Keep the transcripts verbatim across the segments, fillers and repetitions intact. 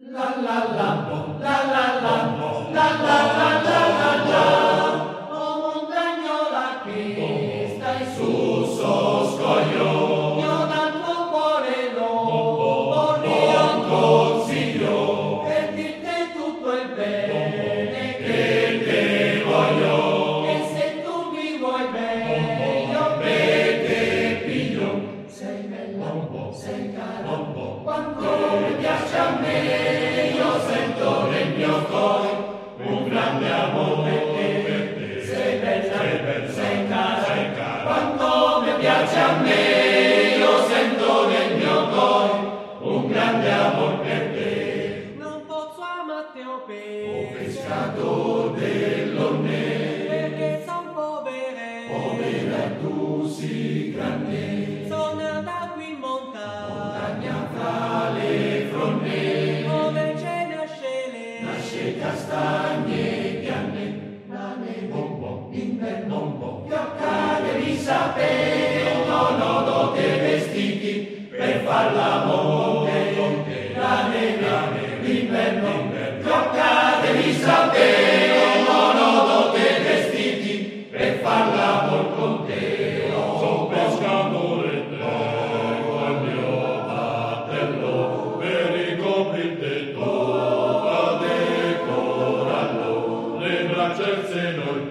La la la, la la la, la la la la la la. Oh montagnola che stai su so scoglio, io dal tuo cuore lo vorrei un consiglio, per dirti tutto il bene che te voglio, e se tu mi vuoi bene io per te piglio. Sei bella, sei cara, quanto mi piace a me. Nel mio cuore un grande amore per te, sei bella, sei, bella, sei, cara, sei cara, quanto mi piace a me, io sento nel mio cuore un grande amore per te. Non posso amarti o O pescatore dell'onne, perché son povere, povera tu si grande, sono nata qui in montagna, montagna fra le fronde, dove c'è nasce le nasce castagne bianche, la neve un po', l'inverno un po', fiocca devi sapere, non ho dote vestiti per far l'amore con te, la neve, l'inverno, fiocca devi sapere, non ho dote vestiti per far l'amore con te. Son pescatore tengo il mio battello per ricoprirte tutta decorarlo, le braccia e il seno il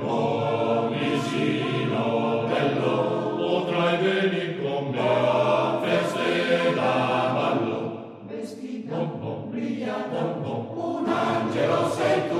pomisino bello, potrai venir con me a feste da ballo. Vestita, brilla, un angelo sei tu.